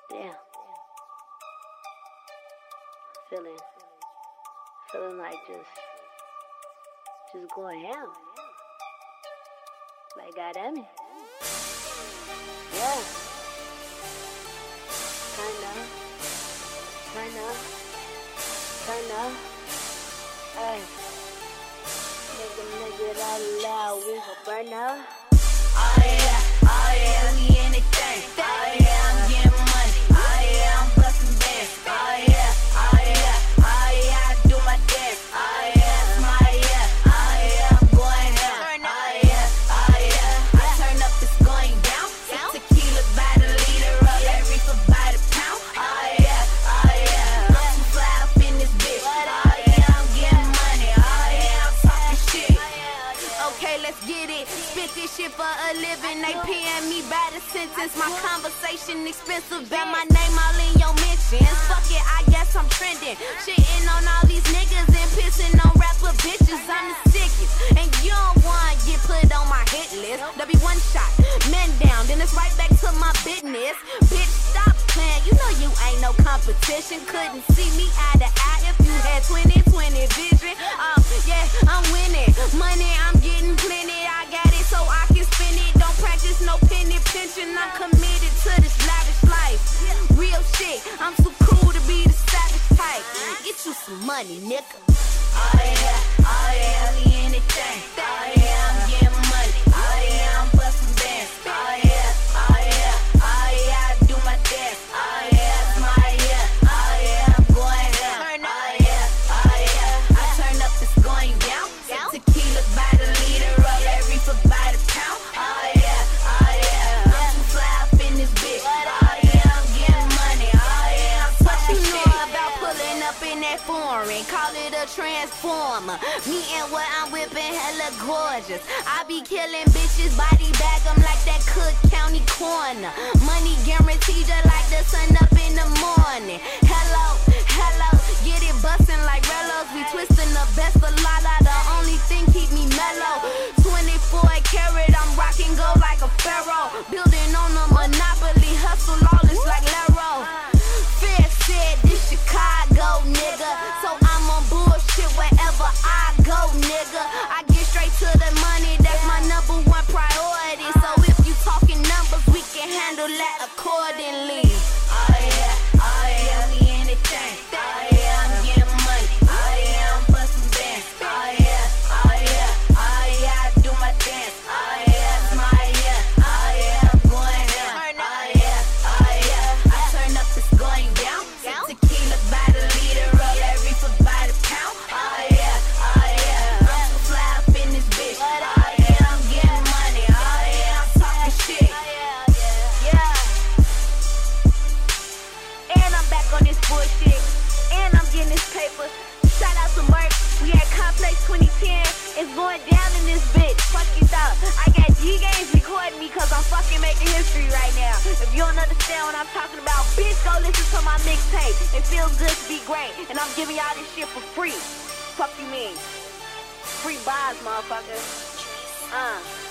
Yeah. Feeling like just going ham. Like, goddamn it. Yeah. Kinda. Hey. Make it all loud, we gon' burn up. Oh yeah, we in the thing. Oh yeah, I'm getting money. Oh yeah, I'm bustin' bands. Oh yeah, I do my dance. Oh yeah, it's my year. Oh yeah, I'm going ham. Oh yeah, I turn up, it's going down. Tequila by the liter, up that reefer by the pound. Oh yeah, I'm too fly up in this bitch. Oh yeah, I'm getting money. Oh yeah, I'm talking shit. Okay, let's get it. Spit this shit for a living. They paying me by the sentence. My conversation expensive. Bet my name all in your mentions. Fuck it, I guess I'm trending. Shitting on all these niggas and pissing on rapper bitches. I'm the sickest, and you don't want to get put on my hit list. There be one shot, man down, then it's right back to my business. Bitch, stop playing. You know you ain't no competition. Couldn't see me eye to eye if you had 20/20 vision. Yeah, I'm winning. Money, I'm getting plenty. I got it so I can spend it. Don't practice no penny pinching. I'm committed to this lavish life. Real shit, I'm too cool to be the savage type. Get you some money, nigga. Oh yeah, we in the thing. Oh yeah, I'm getting money. Oh yeah, I'm bustin' bands. Oh yeah, I do my dance. Oh yeah, it's my year. Oh yeah, I'm going ham. Oh yeah, I turn up, it's going down. Tequila by the liter, up that reefer by the pound. Oh yeah, I'm too fly up in this bitch. Oh yeah, I'm getting money. Oh yeah, I'm talking shit. You know about pulling up in that foreign, call it a transformer. Me and what I'm whipping hella gorgeous. I be killing bitches, body bag them like that Cook County corner. Money guaranteed just like the sun up in the morning. Hello, get it bustin' like Rellos. We twistin' the best of Lala, the only thing keep me mellow. 24 karat, I'm rockin' gold like a pharaoh. Building on a monopoly, hustle lawless like Laro. Fair said this Chicago, nigga. So I'm on bullshit wherever I go, nigga. I get straight to the money, that's my #1 priority. So if you talking numbers, we can handle that accordingly. Oh yeah, we in the thing. Oh yeah, I'm getting money. Oh yeah, I'm bustin' bands. Oh yeah, I do my dance. Oh yeah, it's my year. Oh yeah, I'm going ham. Oh yeah, I turn up, it's going down. Tequila by the liter, up that reefer by the pound. Oh yeah, I'm too fly up in this bitch. Oh yeah, I'm getting money. Oh yeah, I'm talking shit. Yeah. And I'm back on this bullshit. And I'm getting this paper. Shout out to Merc. We at Complex 2010. It's going down in this bitch. Fuck you thought. I got G-Games recording me cause I'm fucking making history right now. If you don't understand what I'm talking about, bitch, go listen to my mixtape. It feels good to be great. And I'm giving y'all this shit for free. Fuck you mean? Free bars, motherfucker.